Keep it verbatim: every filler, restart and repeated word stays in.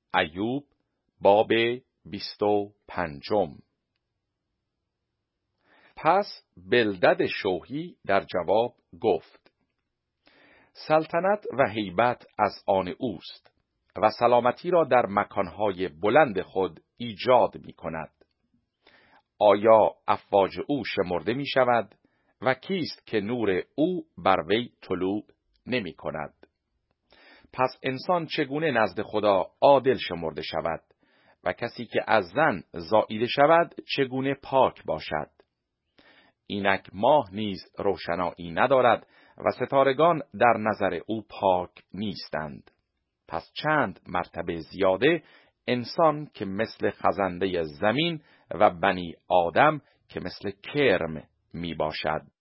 ایوب باب بیست و پنجم. پس بلدد شوحی در جواب گفت: سلطنت و هیبت از آن اوست و سلامتی را در مکانهای بلند خود ایجاد می کند. آیا افواج او شمرده می شود و کیست که نور او بر وی طلوع نمی کند؟ پس انسان چگونه نزد خدا عادل شمرده شود و کسی که از زن زاییده شود چگونه پاک باشد؟ اینک ماه نیز روشنایی ندارد و ستارگان در نظر او پاک نیستند. پس چند مرتبه زیاده انسان که مثل خزنده زمین و بنی آدم که مثل کرم می باشد.